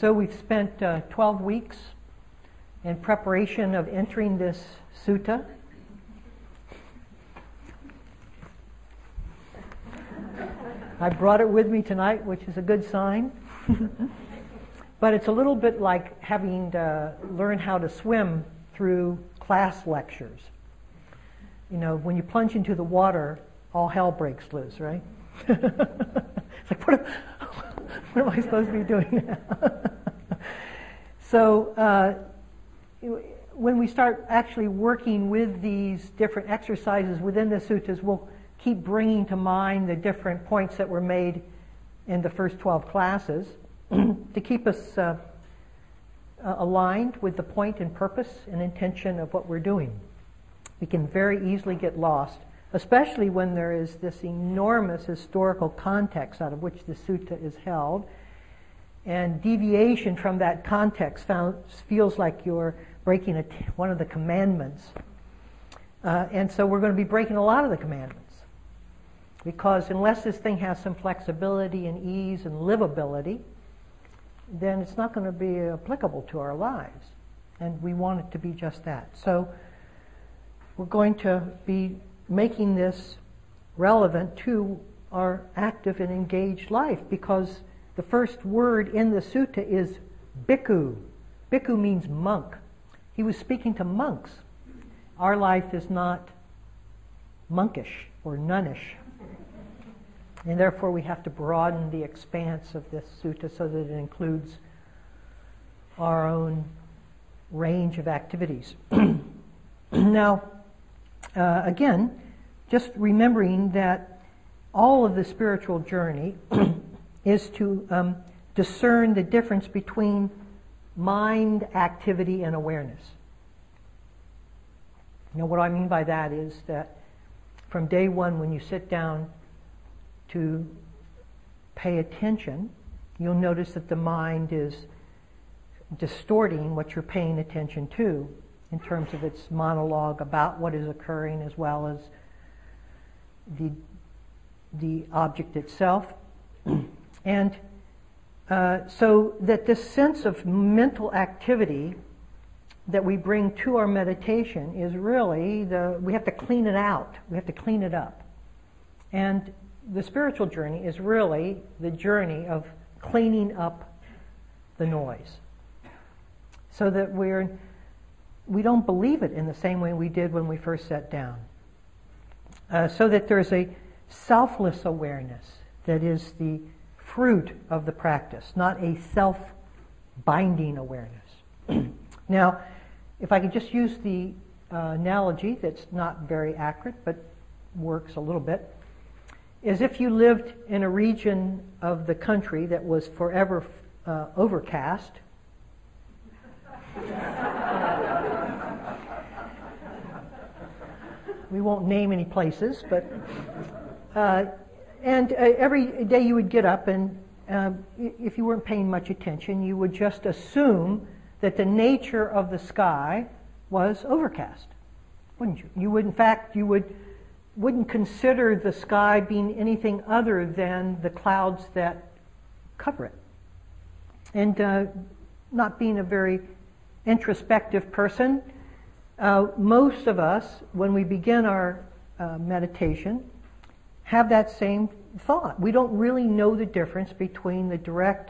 So we've spent 12 weeks in preparation of entering this sutta. I brought it with me tonight, which is a good sign. But it's a little bit like having to learn how to swim through class lectures. You know, when you plunge into the water, all hell breaks loose, right? It's like, what am I supposed to be doing now? So when we start actually working with these different exercises within the suttas, we'll keep bringing to mind the different points that were made in the first 12 classes to keep us aligned with the point and purpose and intention of what we're doing. We can very easily get lost, especially when there is this enormous historical context out of which the sutta is held, and deviation from that context feels like you're breaking one of the commandments. And so we're going to be breaking a lot of the commandments. Because unless this thing has some flexibility and ease and livability, then it's not going to be applicable to our lives. And we want it to be just that. So we're going to be making this relevant to our active and engaged life, because the first word in the sutta is bhikkhu. Bhikkhu means monk. He was speaking to monks. Our life is not monkish or nunnish. And therefore we have to broaden the expanse of this sutta so that it includes our own range of activities. Now, again, just remembering that all of the spiritual journey is to discern the difference between mind activity and awareness. You know, what I mean by that is that from day one, when you sit down to pay attention, you'll notice that the mind is distorting what you're paying attention to in terms of its monologue about what is occurring, as well as the object itself. And so that this sense of mental activity that we bring to our meditation is really we have to clean it out. We have to clean it up. And the spiritual journey is really the journey of cleaning up the noise, so that we don't believe it in the same way we did when we first sat down. So that there's a selfless awareness that is the fruit of the practice, not a self-binding awareness. Now, if I could just use the analogy that's not very accurate, but works a little bit, is if you lived in a region of the country that was forever overcast. We won't name any places, but every day you would get up, and if you weren't paying much attention, you would just assume that the nature of the sky was overcast, wouldn't you? You wouldn't consider the sky being anything other than the clouds that cover it. And not being a very introspective person, most of us, when we begin our meditation, have that same thought. We don't really know the difference between the direct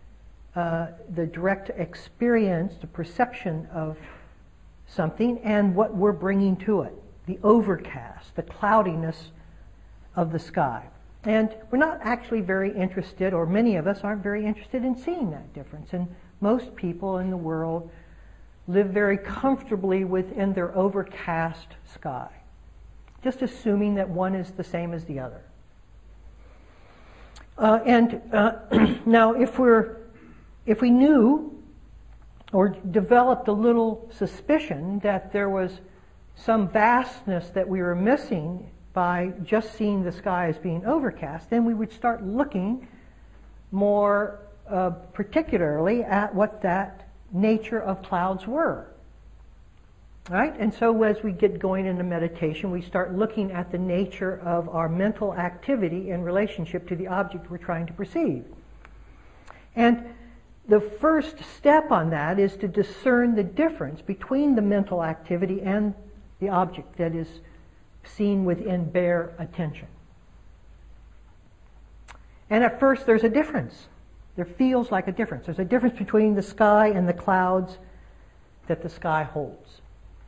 experience, the perception of something, and what we're bringing to it. The overcast, the cloudiness of the sky. And we're not actually very interested, or many of us aren't very interested in seeing that difference. And most people in the world live very comfortably within their overcast sky, just assuming that one is the same as the other. Now, if we knew or developed a little suspicion that there was some vastness that we were missing by just seeing the sky as being overcast, then we would start looking more particularly at what that nature of clouds were. Right? And so as we get going into meditation, we start looking at the nature of our mental activity in relationship to the object we're trying to perceive. And the first step on that is to discern the difference between the mental activity and the object that is seen within bare attention. And at first there's a difference. There feels like a difference. There's a difference between the sky and the clouds that the sky holds.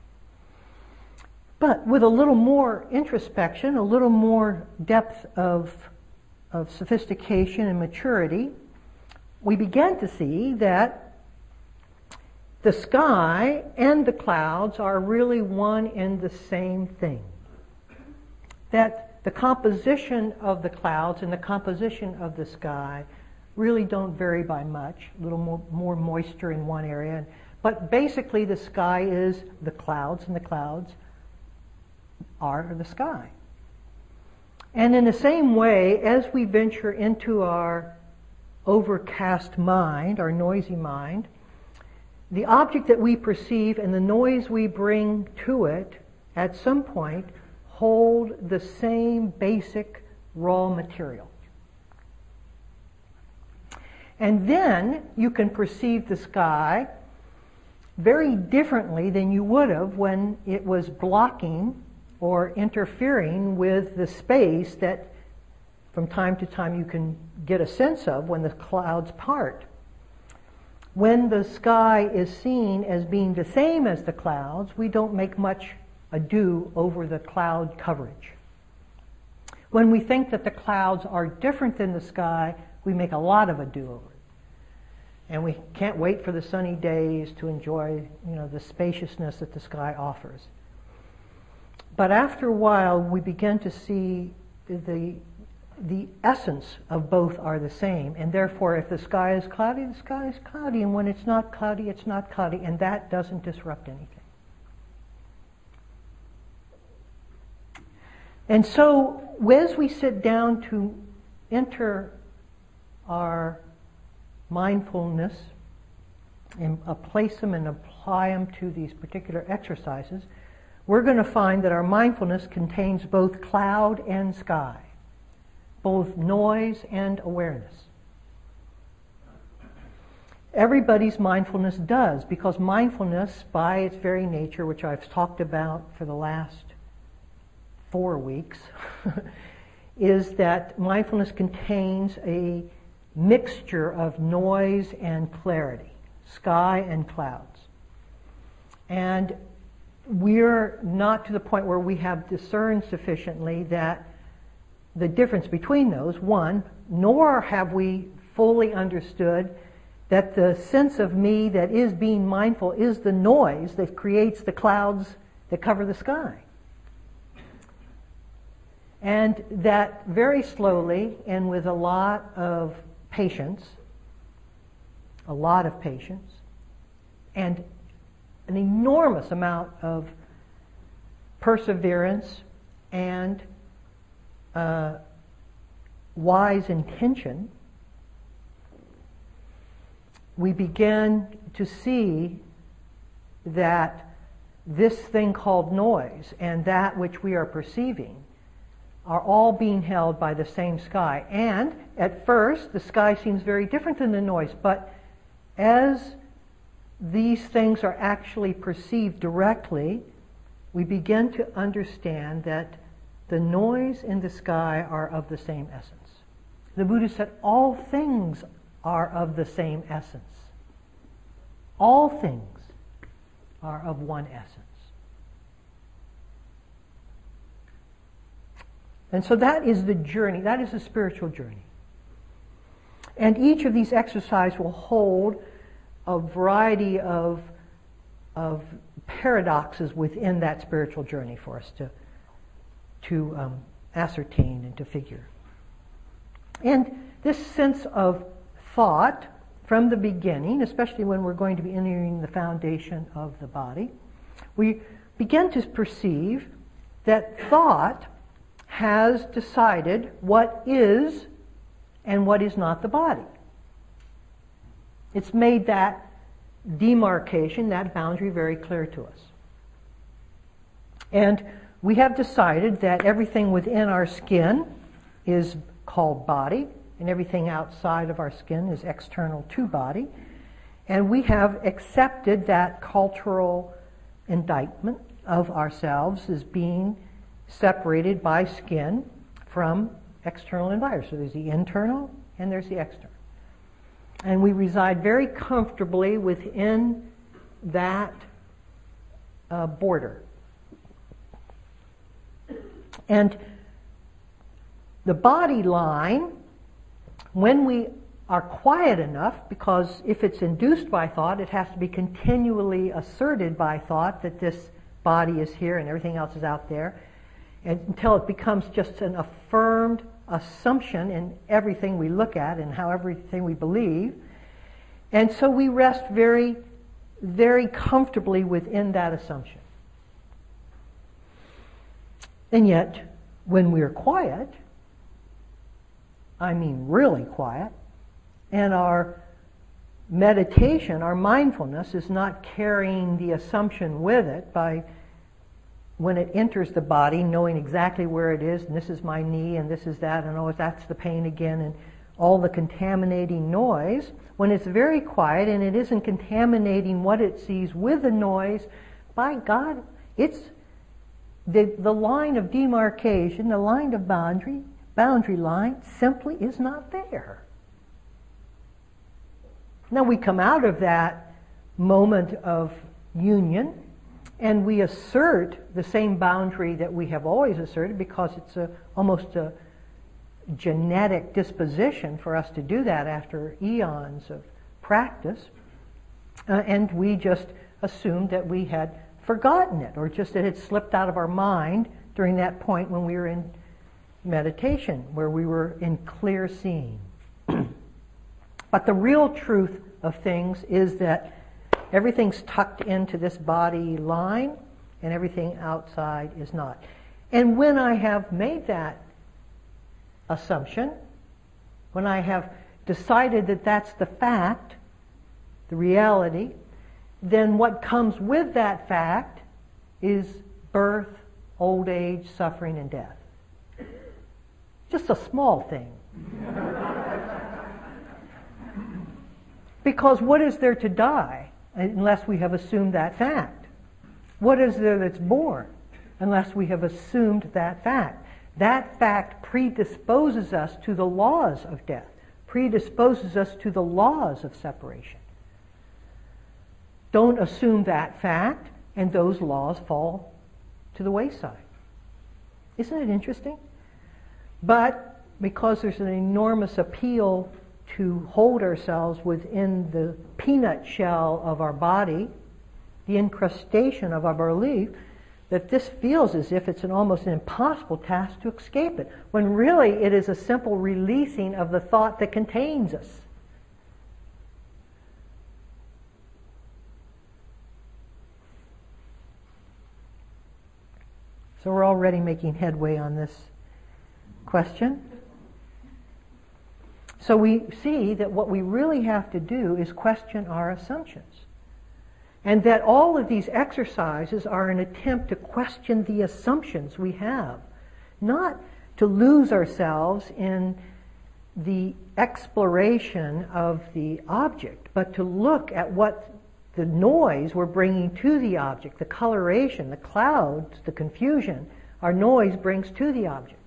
But with a little more introspection, a little more depth of sophistication and maturity, we began to see that the sky and the clouds are really one and the same thing. That the composition of the clouds and the composition of the sky really don't vary by much. A little more moisture in one area. But basically the sky is the clouds, and the clouds are the sky. And in the same way, as we venture into our overcast mind, our noisy mind, the object that we perceive and the noise we bring to it at some point hold the same basic raw material. And then you can perceive the sky very differently than you would have when it was blocking or interfering with the space that from time to time you can get a sense of when the clouds part. When the sky is seen as being the same as the clouds, we don't make much ado over the cloud coverage. When we think that the clouds are different than the sky, we make a lot of ado over it. And we can't wait for the sunny days to enjoy, the spaciousness that the sky offers. But after a while, we begin to see the essence of both are the same. And therefore, if the sky is cloudy, the sky is cloudy. And when it's not cloudy, it's not cloudy. And that doesn't disrupt anything. And so, as we sit down to enter our mindfulness and place them and apply them to these particular exercises, we're going to find that our mindfulness contains both cloud and sky, both noise and awareness. Everybody's mindfulness does, because mindfulness, by its very nature, which I've talked about for the last 4 weeks, is that mindfulness contains a mixture of noise and clarity, sky and clouds. And we're not to the point where we have discerned sufficiently that the difference between those, one, nor have we fully understood that the sense of me that is being mindful is the noise that creates the clouds that cover the sky. And that very slowly and with a lot of patience, and an enormous amount of perseverance and wise intention, we begin to see that this thing called noise and that which we are perceiving are all being held by the same sky. And at first, the sky seems very different than the noise, but as these things are actually perceived directly, we begin to understand that the noise and the sky are of the same essence. The Buddha said all things are of the same essence. All things are of one essence. And so that is the journey, that is the spiritual journey. And each of these exercises will hold a variety of paradoxes within that spiritual journey for us to ascertain and to figure. And this sense of thought from the beginning, especially when we're going to be entering the foundation of the body, we begin to perceive that thought has decided what is and what is not the body. It's made that demarcation, that boundary, very clear to us. And we have decided that everything within our skin is called body, and everything outside of our skin is external to body. And we have accepted that cultural indictment of ourselves as being separated by skin from external environment. So there's the internal and there's the external. And we reside very comfortably within that border. And the body line, when we are quiet enough, because if it's induced by thought, it has to be continually asserted by thought that this body is here and everything else is out there, and until it becomes just an affirmed assumption in everything we look at and how everything we believe. And so we rest very, very comfortably within that assumption. And yet, when we're quiet, I mean really quiet, and our meditation, our mindfulness, is not carrying the assumption with it by, when it enters the body, knowing exactly where it is, and this is my knee, and this is that, and oh, that's the pain again, and all the contaminating noise. When it's very quiet and it isn't contaminating what it sees with the noise, by God, it's the line of demarcation, the line of boundary line simply is not there. Now we come out of that moment of union and we assert the same boundary that we have always asserted, because it's almost a genetic disposition for us to do that after eons of practice. And we just assumed that we had forgotten it, or just it had slipped out of our mind during that point when we were in meditation, where we were in clear seeing. But the real truth of things is that everything's tucked into this body line and everything outside is not. And when I have made that assumption, when I have decided that that's the fact, the reality, then what comes with that fact is birth, old age, suffering, and death. Just a small thing. Because what is there to die unless we have assumed that fact? What is there that's born unless we have assumed that fact? That fact predisposes us to the laws of death, predisposes us to the laws of separation. Don't assume that fact, and those laws fall to the wayside. Isn't it interesting? But because there's an enormous appeal to hold ourselves within the peanut shell of our body, the incrustation of our belief, that this feels as if it's almost an impossible task to escape it, when really it is a simple releasing of the thought that contains us. So we're already making headway on this question. So we see that what we really have to do is question our assumptions. And that all of these exercises are an attempt to question the assumptions we have. Not to lose ourselves in the exploration of the object, but to look at what the noise we're bringing to the object, the coloration, the clouds, the confusion, our noise brings to the object.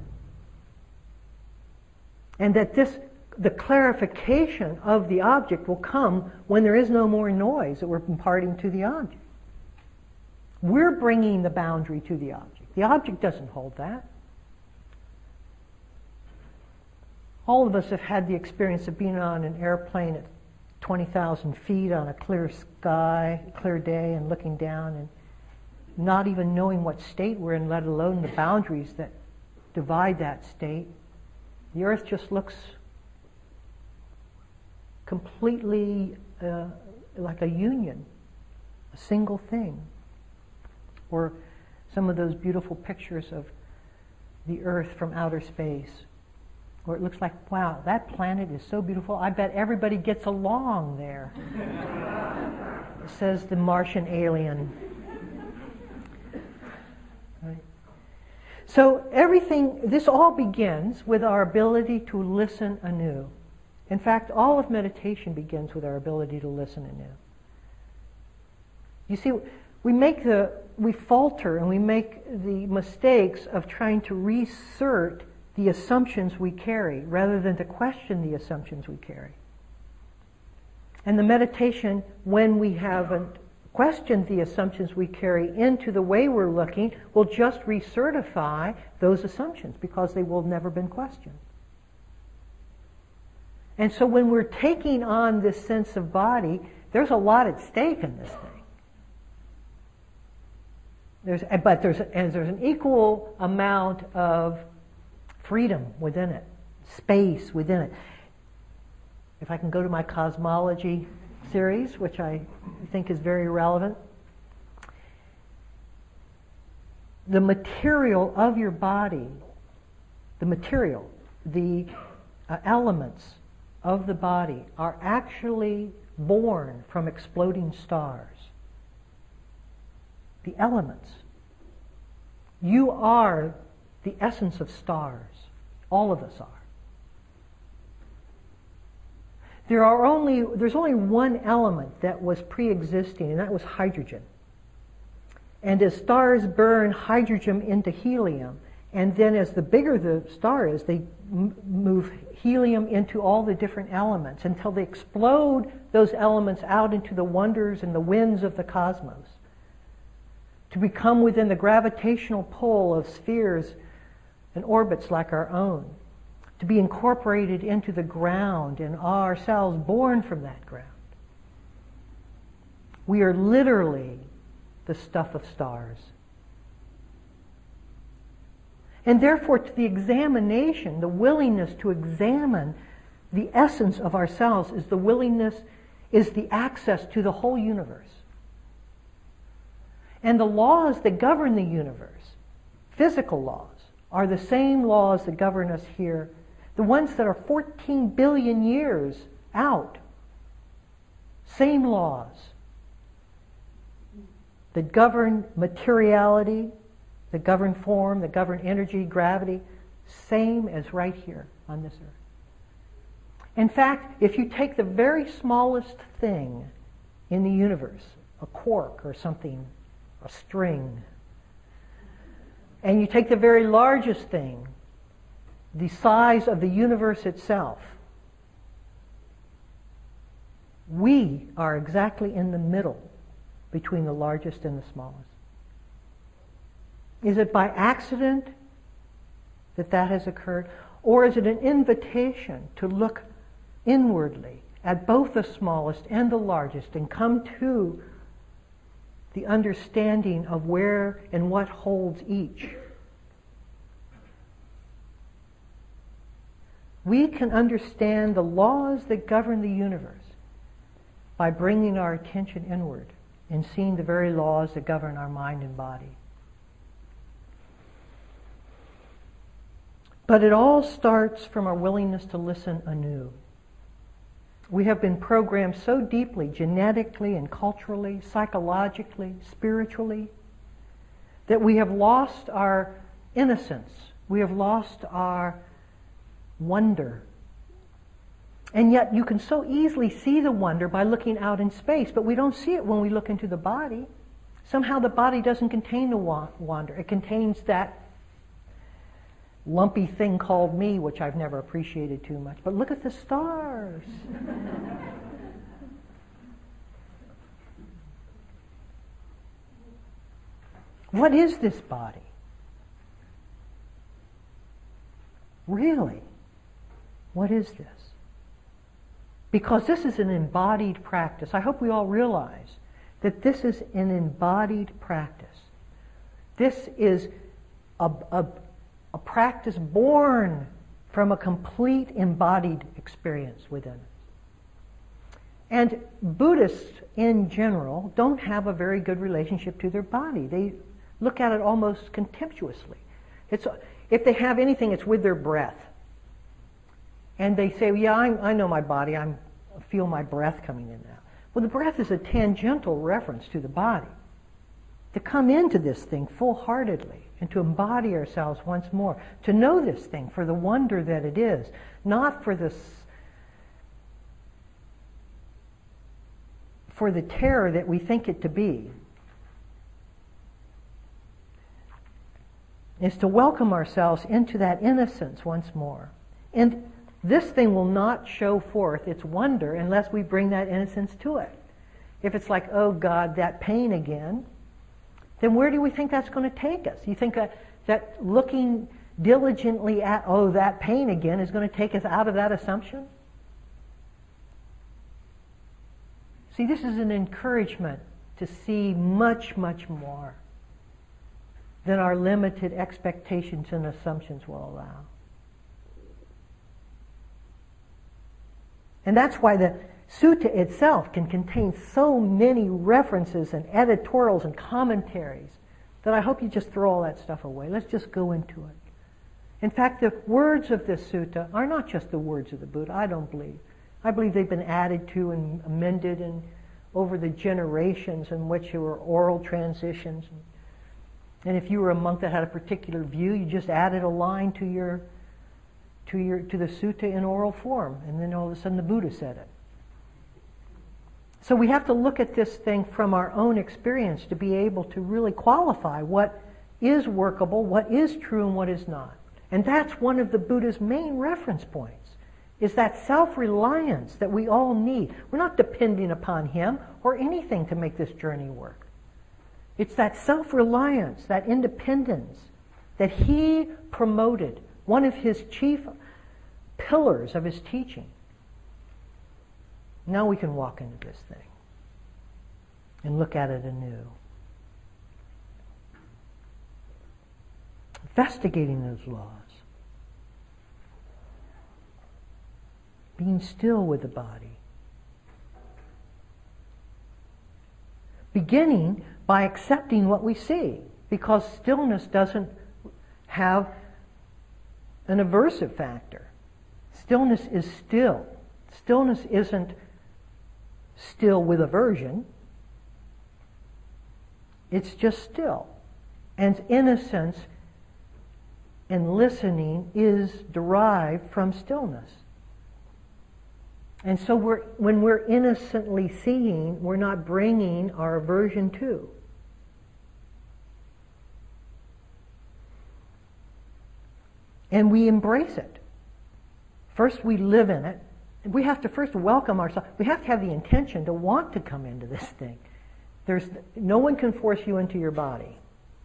And that the clarification of the object will come when there is no more noise that we're imparting to the object. We're bringing the boundary to the object. The object doesn't hold that. All of us have had the experience of being on an airplane at 20,000 feet on a clear sky, clear day, and looking down and not even knowing what state we're in, let alone the boundaries that divide that state. The earth just looks completely like a union, a single thing. Or some of those beautiful pictures of the earth from outer space, where it looks like, wow, that planet is so beautiful, I bet everybody gets along there, says the Martian alien. Right. So this all begins with our ability to listen anew. In fact, all of meditation begins with our ability to listen anew. You see, we falter and we make the mistakes of trying to reassert the assumptions we carry rather than to question the assumptions we carry. And the meditation, when we haven't questioned the assumptions we carry into the way we're looking, will just recertify those assumptions because they will have never been questioned. And so when we're taking on this sense of body, there's a lot at stake in this thing. There's an equal amount of freedom within it, space within it. If I can go to my cosmology series, which I think is very relevant, the material of your body, the elements of the body are actually born from exploding stars. The elements. You are the essence of stars. All of us are. There's only one element that was pre-existing, and that was hydrogen. And as stars burn hydrogen into helium, and then as the bigger the star is, they move helium into all the different elements until they explode those elements out into the wonders and the winds of the cosmos, to become within the gravitational pull of spheres and orbits like our own, to be incorporated into the ground and ourselves born from that ground. We are literally the stuff of stars. And therefore, to the examination, the willingness to examine the essence of ourselves is the access to the whole universe. And the laws that govern the universe, physical laws, are the same laws that govern us here, the ones that are 14 billion years out. Same laws that govern materiality, that govern form, that govern energy, gravity, same as right here on this earth. In fact, if you take the very smallest thing in the universe, a quark or something, a string, and you take the very largest thing, the size of the universe itself, we are exactly in the middle between the largest and the smallest. Is it by accident that has occurred? Or is it an invitation to look inwardly at both the smallest and the largest and come to the understanding of where and what holds each? We can understand the laws that govern the universe by bringing our attention inward and seeing the very laws that govern our mind and body. But it all starts from our willingness to listen anew. We have been programmed so deeply, genetically and culturally, psychologically, spiritually, that we have lost our innocence. We have lost our wonder. And yet you can so easily see the wonder by looking out in space, but we don't see it when we look into the body. Somehow the body doesn't contain the wonder. It contains that lumpy thing called me, which I've never appreciated too much. But look at the stars. What is this body? Really? What is this? Because this is an embodied practice. I hope we all realize that this is an embodied practice. This is a practice born from a complete embodied experience within us. And Buddhists in general don't have a very good relationship to their body. They look at it almost contemptuously. If they have anything, it's with their breath. And they say, yeah, I know my body. I feel my breath coming in now. Well, the breath is a tangential reference to the body. To come into this thing full-heartedly and to embody ourselves once more, to know this thing for the wonder that it is, not for the for the terror that we think it to be. Is to welcome ourselves into that innocence once more. And this thing will not show forth its wonder unless we bring that innocence to it. If it's like, oh God, that pain again, then where do we think that's going to take us? You think that looking diligently at, oh, that pain again, is going to take us out of that assumption? See, this is an encouragement to see much, much more than our limited expectations and assumptions will allow. And that's why the sutta itself can contain so many references and editorials and commentaries that I hope you just throw all that stuff away. Let's just go into it. In fact, the words of this sutta are not just the words of the Buddha, I don't believe. I believe they've been added to and amended and over the generations in which there were oral transitions. And if you were a monk that had a particular view, you just added a line to the sutta in oral form, and then all of a sudden the Buddha said it. So we have to look at this thing from our own experience to be able to really qualify what is workable, what is true, and what is not. And that's one of the Buddha's main reference points, is that self-reliance that we all need. We're not depending upon him or anything to make this journey work. It's that self-reliance, that independence that he promoted, one of his chief pillars of his teaching. Now we can walk into this thing and look at it anew. Investigating those laws. Being still with the body. Beginning by accepting what we see, because stillness doesn't have an aversive factor. Stillness is still. Stillness isn't still with aversion. It's just still. And innocence and listening is derived from stillness. And so when we're innocently seeing, we're not bringing our aversion to. And we embrace it. First we live in it. We have to first welcome ourselves. We have to have the intention to want to come into this thing. No one can force you into your body.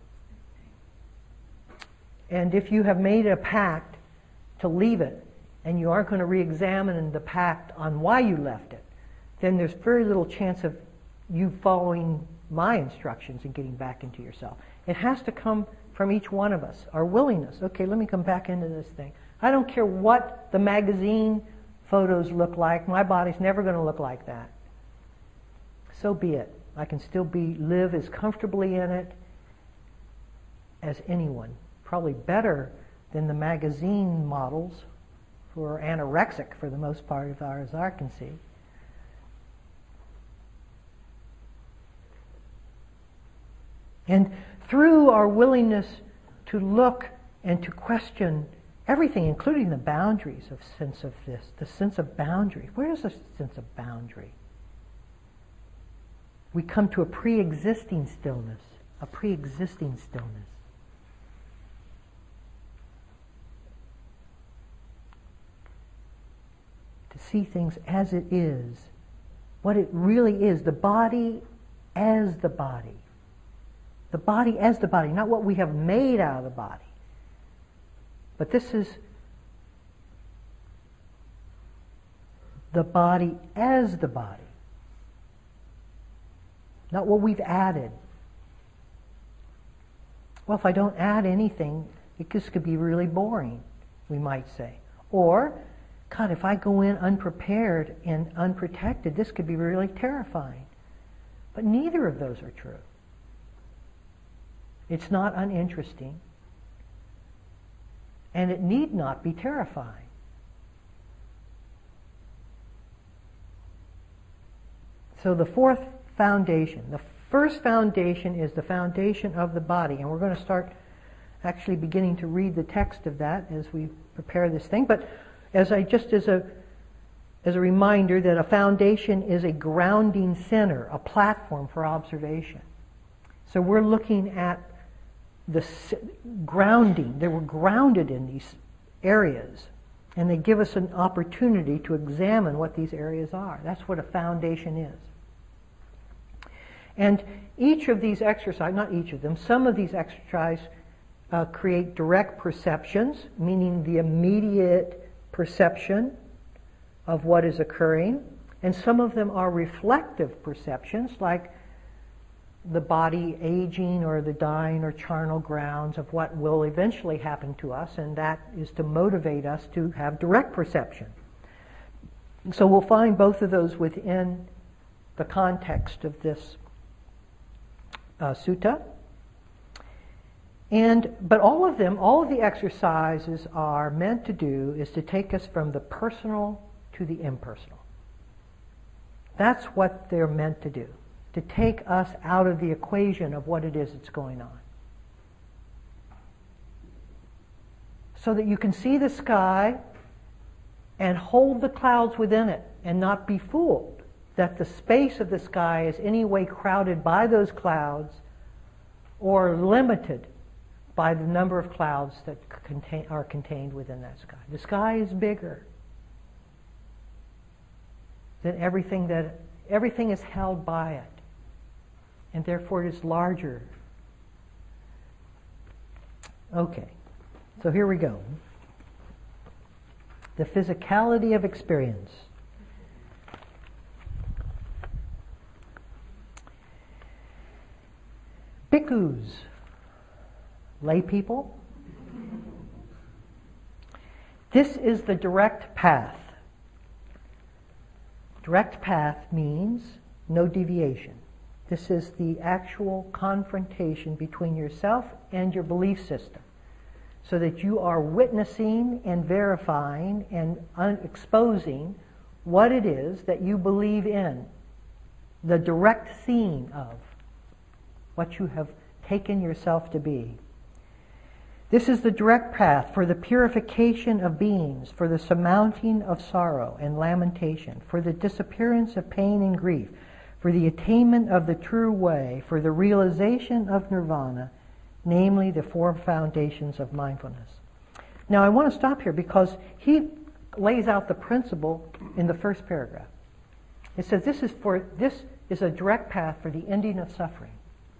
And if you have made a pact to leave it, and you aren't going to re-examine the pact on why you left it, then there's very little chance of you following my instructions and getting back into yourself. It has to come from each one of us, our willingness. Okay, let me come back into this thing. I don't care what the magazine photos look like. My body's never going to look like that. So be it. I can still live as comfortably in it as anyone. Probably better than the magazine models who are anorexic for the most part, as far as I can see. And through our willingness to look and to question everything, including the boundaries of sense of this, the sense of boundary. Where is the sense of boundary? We come to a pre-existing stillness, a pre-existing stillness. To see things as it is, what it really is, the body as the body. The body as the body, not what we have made out of the body. But this is the body as the body. Not what we've added. Well, if I don't add anything, this could be really boring, we might say. Or, God, if I go in unprepared and unprotected, this could be really terrifying. But neither of those are true. It's not uninteresting. And it need not be terrifying. So the fourth foundation. The first foundation is the foundation of the body. And we're going to start actually beginning to read the text of that as we prepare this thing. But as a as a reminder that a foundation is a grounding center, a platform for observation. So we're looking at the grounding. They were grounded in these areas, and they give us an opportunity to examine what these areas are. That's what a foundation is. And each of these exercises, not each of them, some of these exercises create direct perceptions, meaning the immediate perception of what is occurring. And some of them are reflective perceptions, like the body aging or the dying or charnel grounds of what will eventually happen to us, and that is to motivate us to have direct perception. So we'll find both of those within the context of this sutta. But all of the exercises are meant to do is to take us from the personal to the impersonal. That's what they're meant to do, to take us out of the equation of what it is that's going on. So that you can see the sky and hold the clouds within it and not be fooled that the space of the sky is any way crowded by those clouds or limited by the number of clouds that are contained within that sky. The sky is bigger than everything is held by it, and therefore it is larger. Okay, so here we go. The physicality of experience. Bhikkhus, lay people, this is the direct path. Direct path means no deviation. This is the actual confrontation between yourself and your belief system, so that you are witnessing and verifying and exposing what it is that you believe in, the direct seeing of what you have taken yourself to be. This is the direct path for the purification of beings, for the surmounting of sorrow and lamentation, for the disappearance of pain and grief, for the attainment of the true way, for the realization of nirvana, namely the four foundations of mindfulness. Now I want to stop here because he lays out the principle in the first paragraph. It says this is a direct path for the ending of suffering.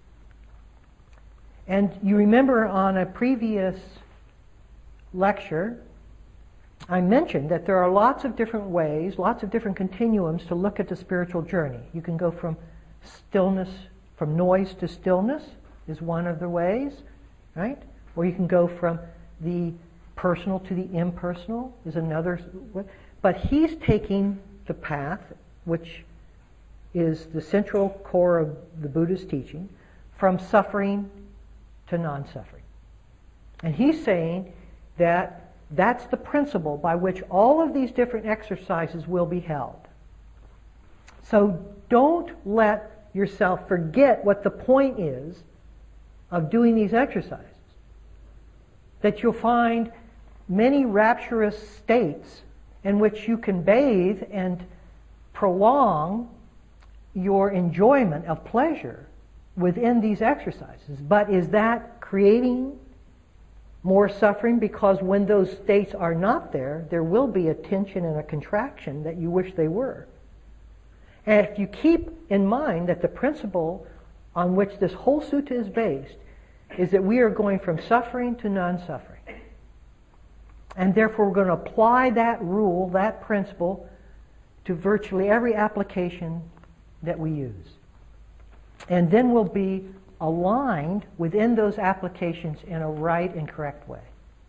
And you remember on a previous lecture, I mentioned that there are lots of different ways, lots of different continuums to look at the spiritual journey. You can go from stillness, from noise to stillness is one of the ways, right? Or you can go from the personal to the impersonal is another way. But he's taking the path, which is the central core of the Buddha's teaching, from suffering to non-suffering. And he's saying that that's the principle by which all of these different exercises will be held. So don't let yourself forget what the point is of doing these exercises. That you'll find many rapturous states in which you can bathe and prolong your enjoyment of pleasure within these exercises. But is that creating more suffering? Because when those states are not there, there will be a tension and a contraction that you wish they were. And if you keep in mind that the principle on which this whole sutta is based is that we are going from suffering to non-suffering. And therefore we're going to apply that rule, that principle, to virtually every application that we use. And then we'll be aligned within those applications in a right and correct way.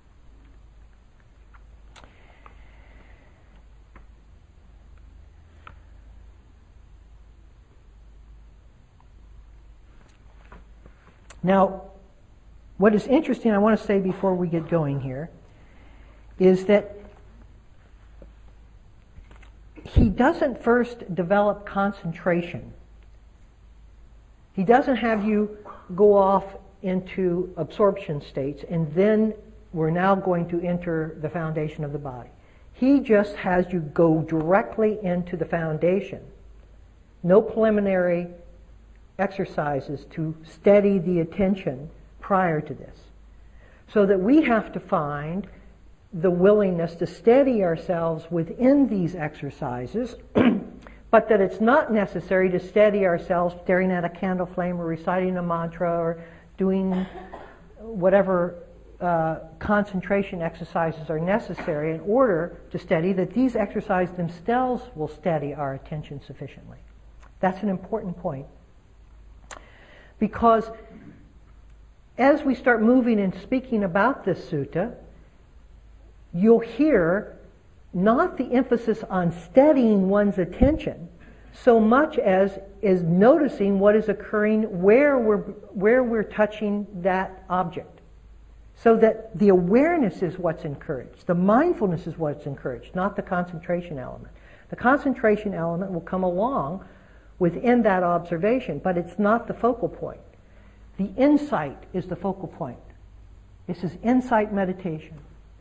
Now, what is interesting, I want to say before we get going here, is that he doesn't first develop concentration. He doesn't have you go off into absorption states and then we're now going to enter the foundation of the body. He just has you go directly into the foundation. No preliminary exercises to steady the attention prior to this. So that we have to find the willingness to steady ourselves within these exercises, but that it's not necessary to steady ourselves staring at a candle flame or reciting a mantra or doing whatever concentration exercises are necessary in order to steady, that these exercises themselves will steady our attention sufficiently. That's an important point. Because as we start moving and speaking about this sutta, you'll hear not the emphasis on steadying one's attention so much as is noticing what is occurring where we're touching that object. So that the awareness is what's encouraged. The mindfulness is what's encouraged, not the concentration element. The concentration element will come along within that observation, but it's not the focal point. The insight is the focal point. This is insight meditation.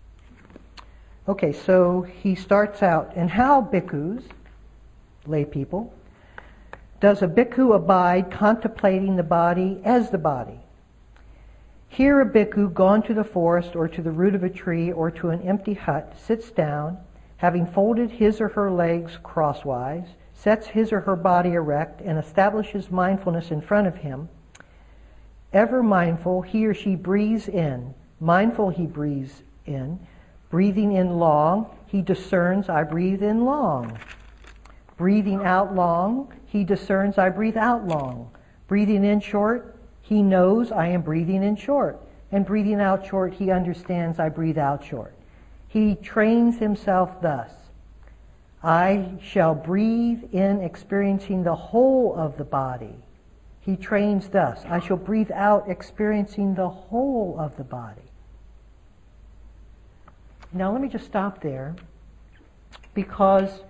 Okay, so he starts out, and how, bhikkhus, lay people, does a bhikkhu abide contemplating the body as the body? Here a bhikkhu gone to the forest or to the root of a tree or to an empty hut sits down, having folded his or her legs crosswise, sets his or her body erect, and establishes mindfulness in front of him. Ever mindful, he or she breathes in. Mindful, he breathes in. Breathing in long, he discerns, I breathe in long. Breathing out long, he discerns, I breathe out long. Breathing in short, he knows, I am breathing in short. And breathing out short, he understands, I breathe out short. He trains himself thus. I shall breathe in experiencing the whole of the body. He trains thus. I shall breathe out experiencing the whole of the body. Now let me just stop there, because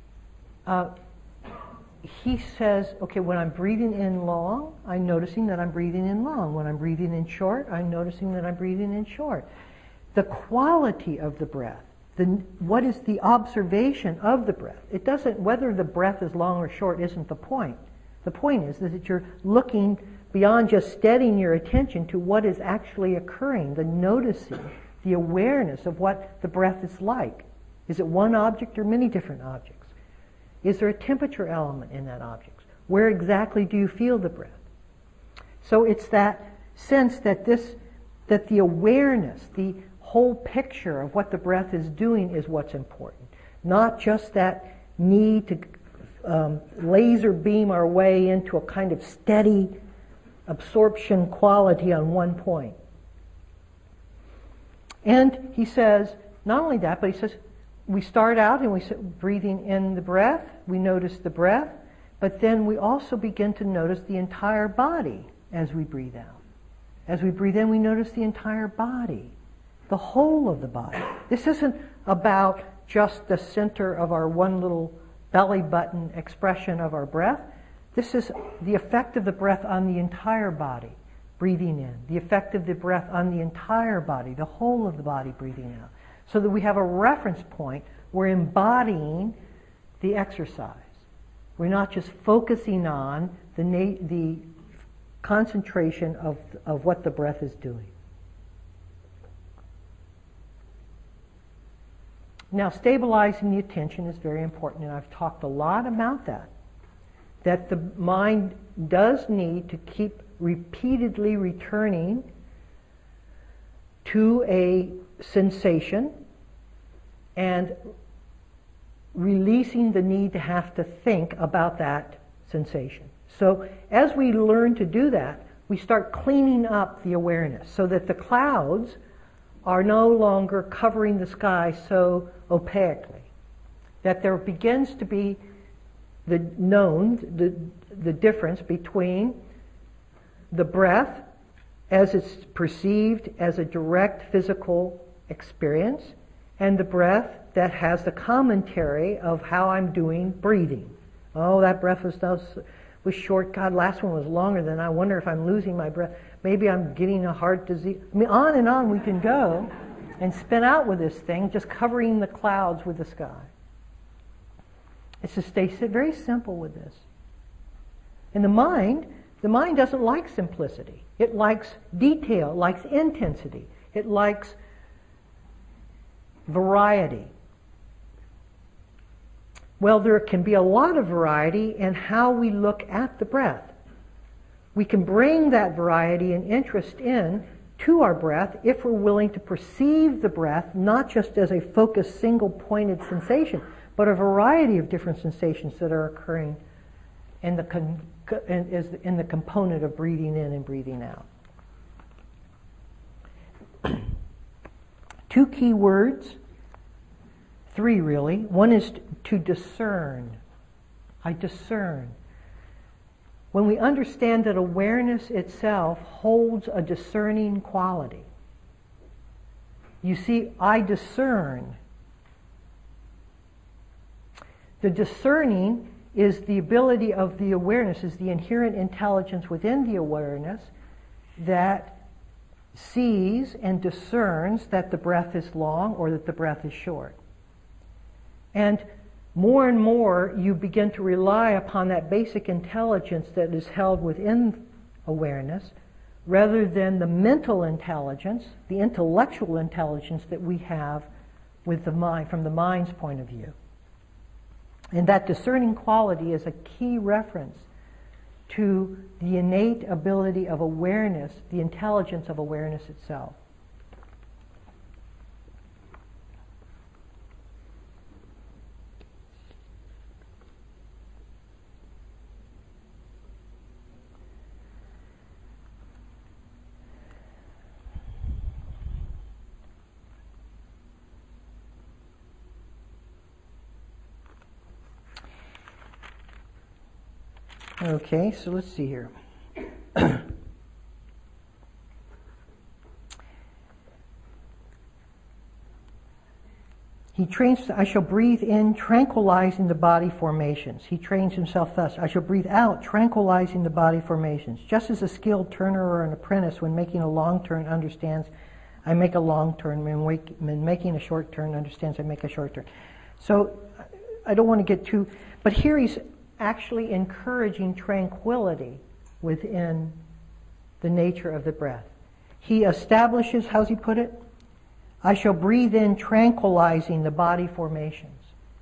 he says, okay, when I'm breathing in long, I'm noticing that I'm breathing in long. When I'm breathing in short, I'm noticing that I'm breathing in short. The quality of the breath, what is the observation of the breath? It doesn't, whether the breath is long or short isn't the point. The point is that you're looking beyond just steadying your attention to what is actually occurring, the noticing, the awareness of what the breath is like. Is it one object or many different objects? Is there a temperature element in that object? Where exactly do you feel the breath? So it's that sense that that the awareness, the whole picture of what the breath is doing is what's important. Not just that need to laser beam our way into a kind of steady absorption quality on one point. And he says, not only that, but he says, we start out and we sit breathing in the breath, we notice the breath, but then we also begin to notice the entire body as we breathe out. As we breathe in, we notice the entire body, the whole of the body. This isn't about just the center of our one little belly button expression of our breath. This is the effect of the breath on the entire body, breathing in. The effect of the breath on the entire body, the whole of the body breathing out. So that we have a reference point, we're embodying the exercise. We're not just focusing on the concentration of what the breath is doing. Now, stabilizing the attention is very important, and I've talked a lot about that. That the mind does need to keep repeatedly returning to a sensation and releasing the need to have to think about that sensation. So as we learn to do that, we start cleaning up the awareness so that the clouds are no longer covering the sky so opaquely. That there begins to be the difference between the breath as it's perceived as a direct physical experience and the breath that has the commentary of how I'm doing breathing. Oh, that breath was short. God, last one was longer than I wonder if I'm losing my breath. Maybe I'm getting a heart disease. I mean, on and on we can go. and spin out with this thing, just covering the clouds with the sky. It's to stay very simple with this. And the mind doesn't like simplicity. It likes detail, it likes intensity, it likes variety. Well, there can be a lot of variety in how we look at the breath. We can bring that variety and interest in to our breath if we're willing to perceive the breath not just as a focused, single-pointed sensation, but a variety of different sensations that are occurring in the component of breathing in and breathing out. 2 key words, 3 really. One is to discern. I discern. When we understand that awareness itself holds a discerning quality. You see, I discern. The discerning is the ability of the awareness, is the inherent intelligence within the awareness that sees and discerns that the breath is long or that the breath is short. And more you begin to rely upon that basic intelligence that is held within awareness rather than the mental intelligence, the intellectual intelligence that we have with the mind, from the mind's point of view. And that discerning quality is a key reference to the innate ability of awareness, the intelligence of awareness itself. Okay, so let's see here. He trains, I shall breathe in, tranquilizing the body formations. He trains himself thus. I shall breathe out, tranquilizing the body formations. Just as a skilled turner or an apprentice, when making a long turn, understands, I make a long turn. When making a short turn, understands, I make a short turn. So, I don't want to get too... But here he's actually encouraging tranquility within the nature of the breath. He establishes, how's he put it? I shall breathe in, tranquilizing the body formations.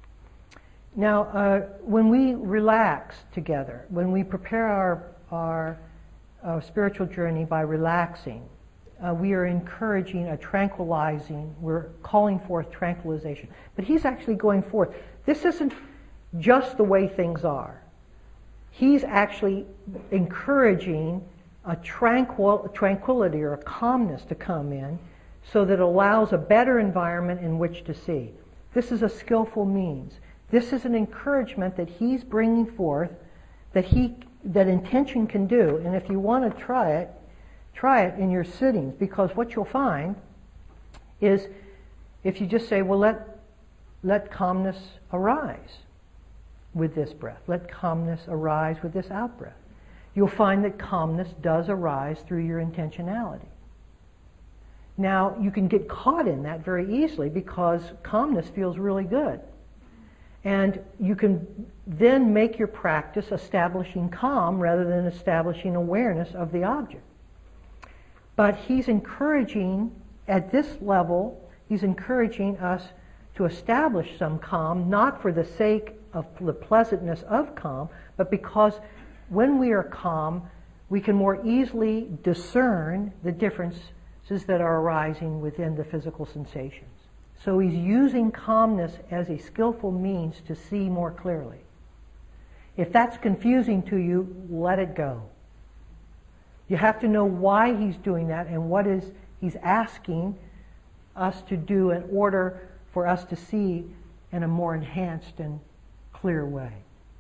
Now, when we relax together, when we prepare our spiritual journey by relaxing, we are encouraging a tranquilizing, we're calling forth tranquilization. But he's actually going forth. This isn't just the way things are. He's actually encouraging a tranquility or a calmness to come in so that it allows a better environment in which to see. This is a skillful means. This is an encouragement that he's bringing forth that intention can do. And if you want to try it in your sittings, because what you'll find is if you just say, well, let calmness arise with this breath. Let calmness arise with this out-breath. You'll find that calmness does arise through your intentionality. Now, you can get caught in that very easily because calmness feels really good. And you can then make your practice establishing calm rather than establishing awareness of the object. But he's encouraging, at this level, he's encouraging us to establish some calm, not for the sake of the pleasantness of calm, but because when we are calm, we can more easily discern the differences that are arising within the physical sensations. So he's using calmness as a skillful means to see more clearly. If that's confusing to you, let it go. You have to know why he's doing that and what he's asking us to do in order for us to see in a more enhanced and clear way.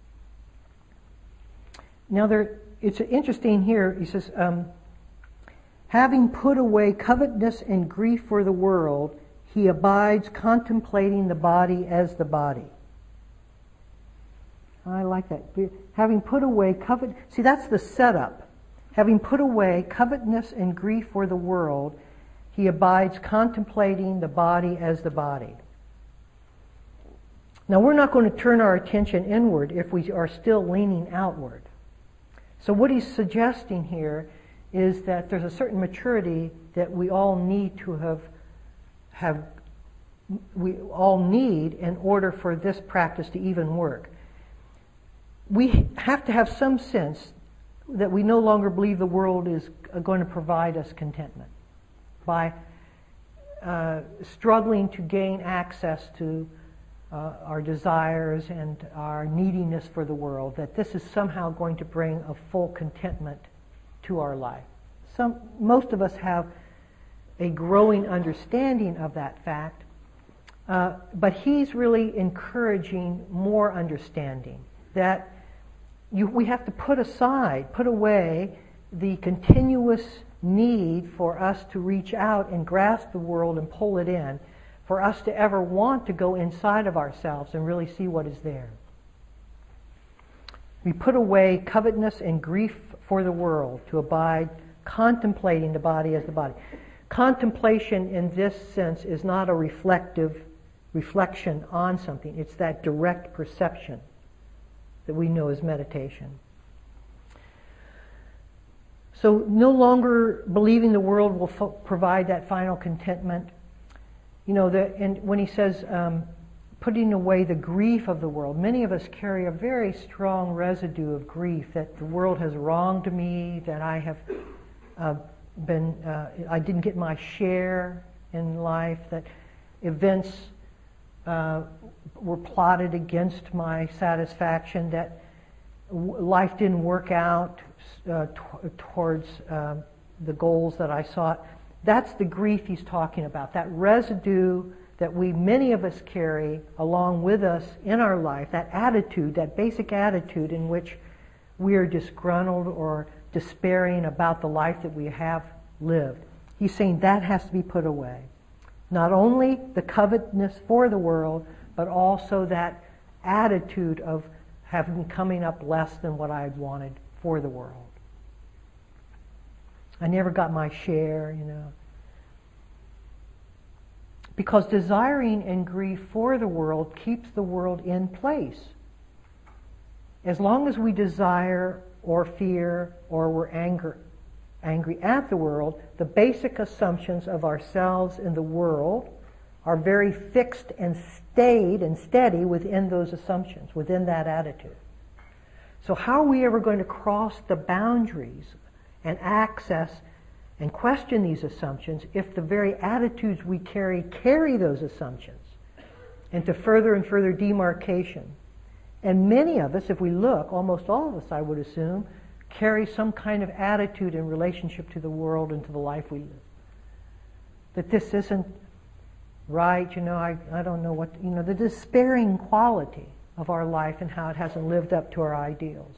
Now it's interesting here, he says, having put away covetousness and grief for the world, he abides contemplating the body as the body. I like that. Having put away see, that's the setup. Having put away covetousness and grief for the world, he abides contemplating the body as the body. Now, we're not going to turn our attention inward if we are still leaning outward. So what he's suggesting here is that there's a certain maturity that we all need to we all need in order for this practice to even work. We have to have some sense that we no longer believe the world is going to provide us contentment by struggling to gain access to our desires and our neediness for the world, that this is somehow going to bring a full contentment to our life. Most of us have a growing understanding of that fact, but he's really encouraging more understanding, that we have to put away the continuous need for us to reach out and grasp the world and pull it in, for us to ever want to go inside of ourselves and really see what is there. We put away covetousness and grief for the world to abide contemplating the body as the body. Contemplation in this sense is not a reflection on something. It's that direct perception that we know as meditation. So no longer believing the world will provide that final contentment. And when he says putting away the grief of the world, many of us carry a very strong residue of grief that the world has wronged me, that I have I didn't get my share in life, that events were plotted against my satisfaction, that life didn't work out towards the goals that I sought. That's the grief he's talking about, that residue that many of us carry along with us in our life, that attitude, that basic attitude in which we are disgruntled or despairing about the life that we have lived. He's saying that has to be put away. Not only the covetousness for the world, but also that attitude of coming up less than what I had wanted for the world. I never got my share, Because desiring and grief for the world keeps the world in place. As long as we desire or fear or we're angry at the world, the basic assumptions of ourselves and the world are very fixed and steady within those assumptions, within that attitude. So how are we ever going to cross the boundaries and access and question these assumptions if the very attitudes we carry those assumptions into further and further demarcation? And many of us, if we look, almost all of us, I would assume, carry some kind of attitude in relationship to the world and to the life we live. That this isn't right, I don't know what, the despairing quality of our life and how it hasn't lived up to our ideals.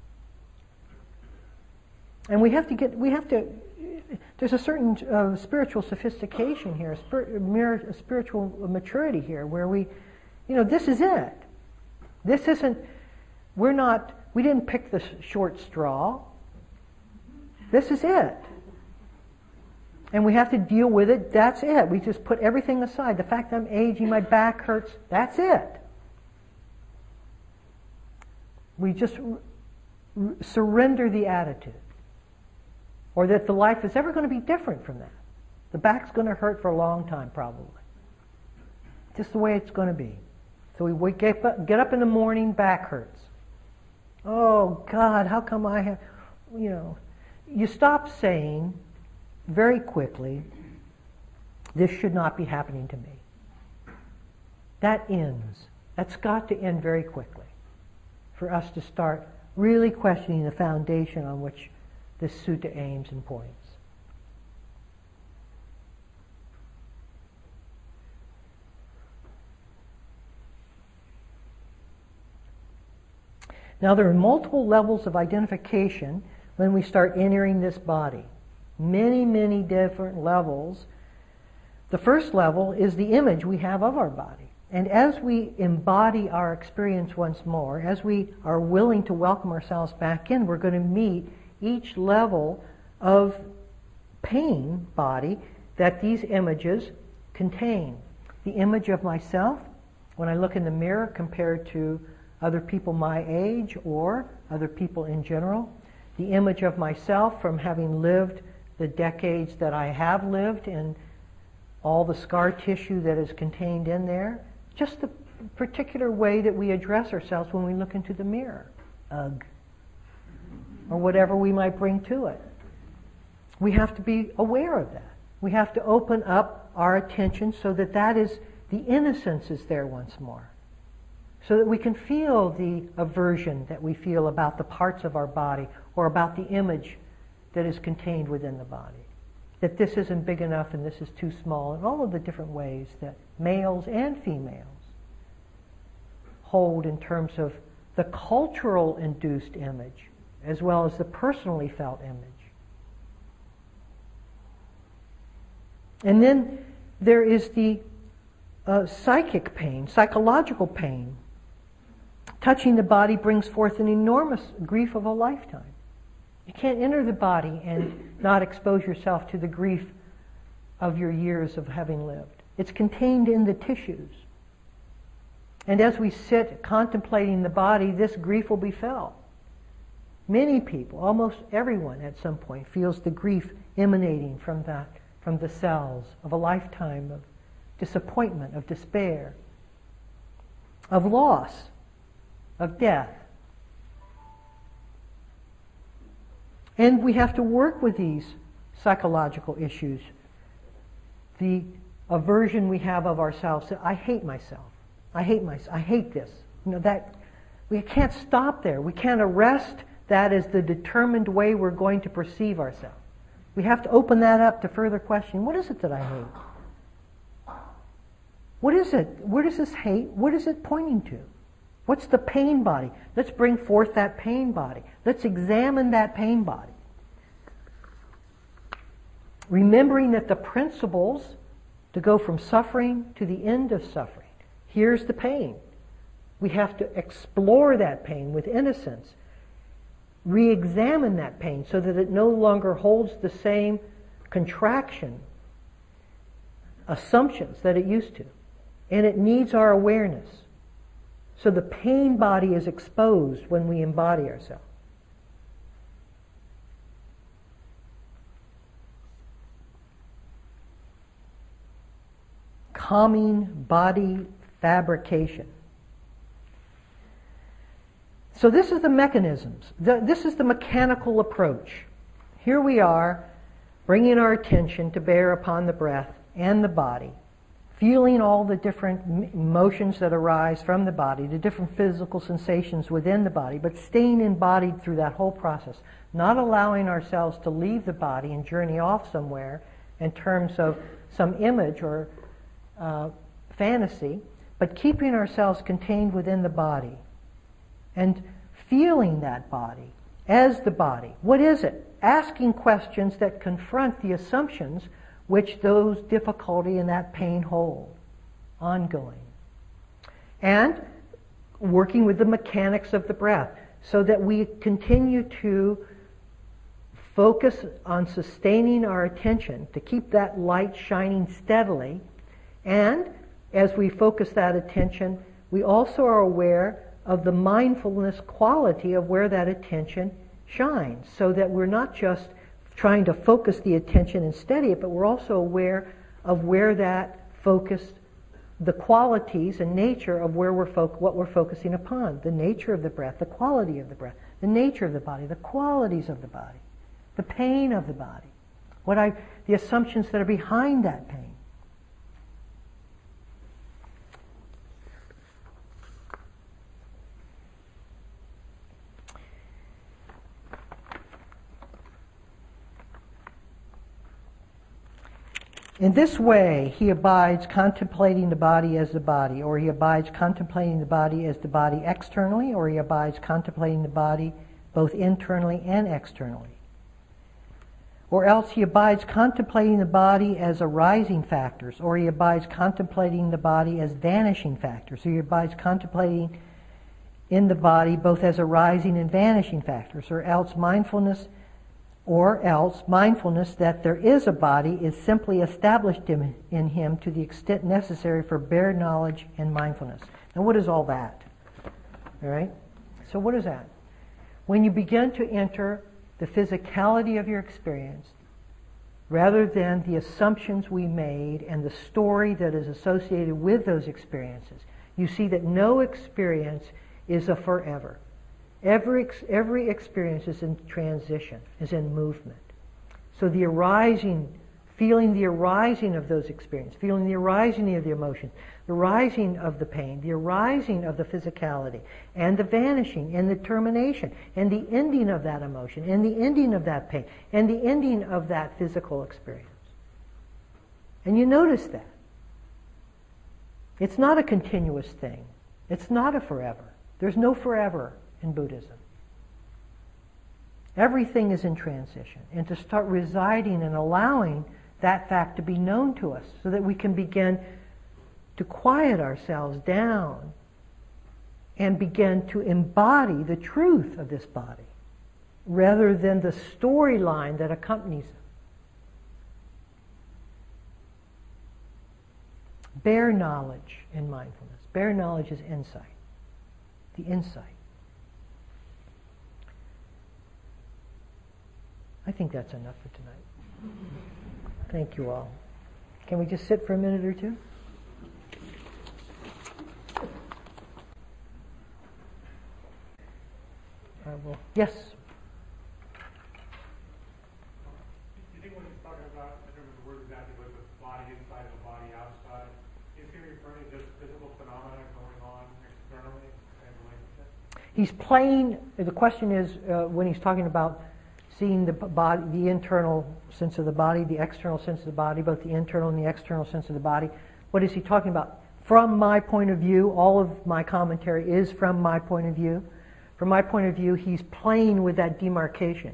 And there's a certain spiritual sophistication here, a spiritual maturity here, where this is it. This isn't, we didn't pick the short straw. This is it. And we have to deal with it, that's it. We just put everything aside. The fact that I'm aging, my back hurts, that's it. We just surrender the attitude. Or that the life is ever going to be different from that. The back's going to hurt for a long time, probably. Just the way it's going to be. So we get up in the morning, back hurts. Oh, God, how come I have... You stop saying very quickly, this should not be happening to me. That ends. That's got to end very quickly for us to start really questioning the foundation on which this sutta aims and points. Now there are multiple levels of identification when we start entering this body. Many, many different levels. The first level is the image we have of our body. And as we embody our experience once more, as we are willing to welcome ourselves back in, we're going to meet each level of pain body that these images contain. The image of myself, when I look in the mirror compared to other people my age or other people in general. The image of myself from having lived the decades that I have lived and all the scar tissue that is contained in there. Just the particular way that we address ourselves when we look into the mirror. Ugh. Or whatever we might bring to it. We have to be aware of that. We have to open up our attention so that the innocence is there once more. So that we can feel the aversion that we feel about the parts of our body or about the image that is contained within the body. That this isn't big enough and this is too small, and all of the different ways that males and females hold in terms of the cultural induced image as well as the personally felt image. And then there is the psychic pain, psychological pain. Touching the body brings forth an enormous grief of a lifetime. You can't enter the body and not expose yourself to the grief of your years of having lived. It's contained in the tissues. And as we sit contemplating the body, this grief will be felt. Many people, almost everyone at some point, feels the grief emanating from the cells of a lifetime of disappointment, of despair, of loss, of death. And we have to work with these psychological issues. The aversion we have of ourselves. I hate myself. I hate myself. I hate this. That we can't stop there. We can't arrest that as the determined way we're going to perceive ourselves. We have to open that up to further question. What is it that I hate? What is it? Where does this hate? What is it pointing to? What's the pain body? Let's bring forth that pain body. Let's examine that pain body. Remembering that the principles to go from suffering to the end of suffering. Here's the pain. We have to explore that pain with innocence. Re-examine that pain so that it no longer holds the same contraction, assumptions that it used to. And it needs our awareness. So the pain body is exposed when we embody ourselves. Calming body fabrication. So this is the mechanisms. This is the mechanical approach. Here we are, bringing our attention to bear upon the breath and the body, feeling all the different emotions that arise from the body, the different physical sensations within the body, but staying embodied through that whole process, not allowing ourselves to leave the body and journey off somewhere in terms of some image or fantasy, but keeping ourselves contained within the body and feeling that body as the body. What is it? Asking questions that confront the assumptions which those difficulty and that pain hold, ongoing. And working with the mechanics of the breath so that we continue to focus on sustaining our attention, to keep that light shining steadily. And as we focus that attention, we also are aware of the mindfulness quality of where that attention shines, so that we're not just trying to focus the attention and steady it, but we're also aware of where that focus, the qualities and nature of where what we're focusing upon, the nature of the breath, the quality of the breath, the nature of the body, the qualities of the body, the pain of the body, the assumptions that are behind that pain. In this way, he abides contemplating the body as the body, or he abides contemplating the body as the body externally, or he abides contemplating the body both internally and externally. Or else he abides contemplating the body as arising factors, or he abides contemplating the body as vanishing factors, or he abides contemplating in the body both as arising and vanishing factors, or else mindfulness Or else, mindfulness that there is a body is simply established in him to the extent necessary for bare knowledge and mindfulness. Now what is all that? All right? So what is that? When you begin to enter the physicality of your experience, rather than the assumptions we made and the story that is associated with those experiences, you see that no experience is a forever. Every experience is in transition, is in movement. So the arising, feeling the arising of those experiences, feeling the arising of the emotions, the arising of the pain, the arising of the physicality, and the vanishing, and the termination, and the ending of that emotion, and the ending of that pain, and the ending of that physical experience. And you notice that. It's not a continuous thing. It's not a forever. There's no forever in Buddhism. Everything is in transition. And to start residing and allowing that fact to be known to us so that we can begin to quiet ourselves down and begin to embody the truth of this body rather than the storyline that accompanies it. Bare knowledge in mindfulness. Bare knowledge is insight. The insight. I think that's enough for tonight. Thank you all. Can we just sit for a minute or two? I will. Yes? Do you think what he's talking about in terms of the word exactly was the body inside and the body outside? Is he referring to just physical phenomena going on externally and relationship? He's playing, the question is, when he's talking about seeing the body, the internal sense of the body, the external sense of the body, both the internal and the external sense of the body, what is he talking about? From my point of view, all of my commentary is from my point of view. From my point of view, he's playing with that demarcation.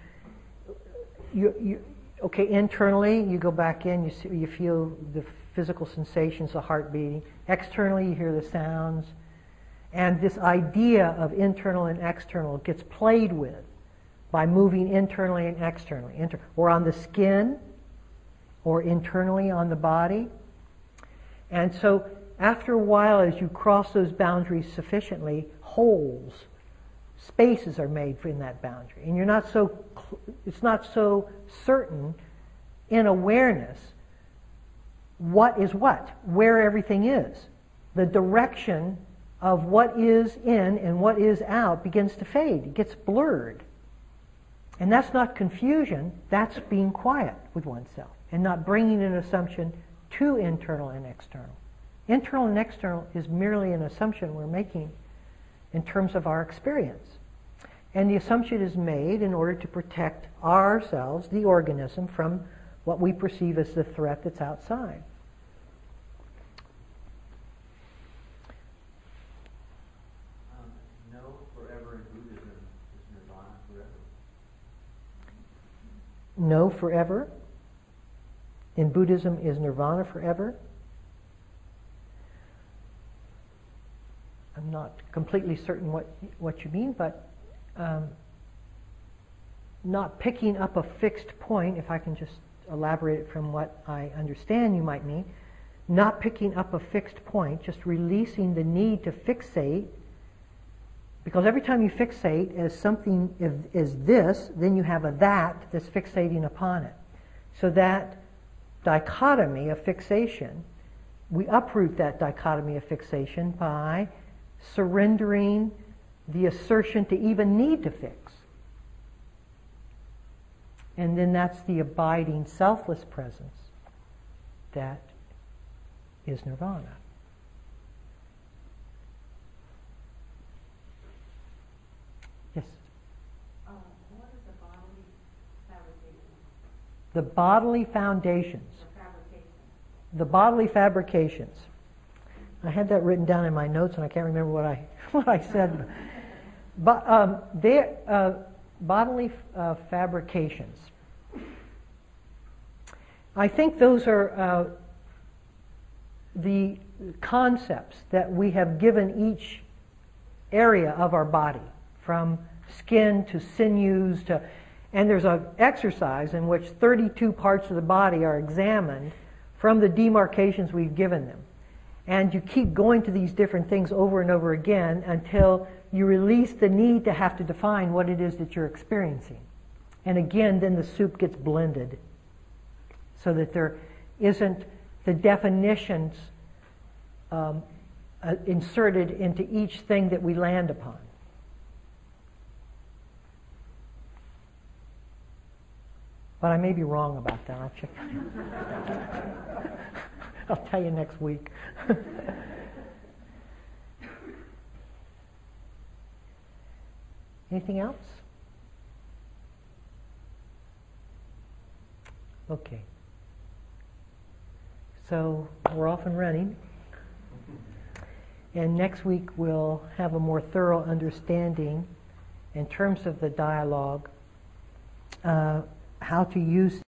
Okay, internally, you go back in, you feel the physical sensations, the heart beating. Externally, you hear the sounds. And this idea of internal and external gets played with by moving internally and externally, or on the skin, or internally on the body. And so, after a while, as you cross those boundaries sufficiently, holes, spaces are made in that boundary. And it's not so certain in awareness what is what, where everything is. The direction of what is in and what is out begins to fade. It gets blurred. And that's not confusion, that's being quiet with oneself and not bringing an assumption to internal and external. Internal and external is merely an assumption we're making in terms of our experience. And the assumption is made in order to protect ourselves, the organism, from what we perceive as the threat that's outside. No forever in Buddhism is nirvana forever. No forever in Buddhism is nirvana forever. I'm not completely certain what you mean, but not picking up a fixed point, if I can just elaborate it from what I understand you might mean, not picking up a fixed point, just releasing the need to fixate, because every time you fixate as something is this, then you have a that that's fixating upon it. So that dichotomy of fixation, we uproot that dichotomy of fixation by surrendering the assertion to even need to fix. And then that's the abiding selfless presence that is nirvana. Yes? What is the bodily fabrication? The bodily foundations. Fabrication. The bodily fabrications. I had that written down in my notes and I can't remember what I said. But bodily fabrications. I think those are the concepts that we have given each area of our body, from skin to sinews to, And there's an exercise in which 32 parts of the body are examined from the demarcations we've given them. And you keep going to these different things over and over again until you release the need to have to define what it is that you're experiencing. And again, then the soup gets blended so that there isn't the definitions inserted into each thing that we land upon. But I may be wrong about that. I'll check. I'll tell you next week. Anything else? Okay. So we're off and running. And next week we'll have a more thorough understanding in terms of the dialogue, how to use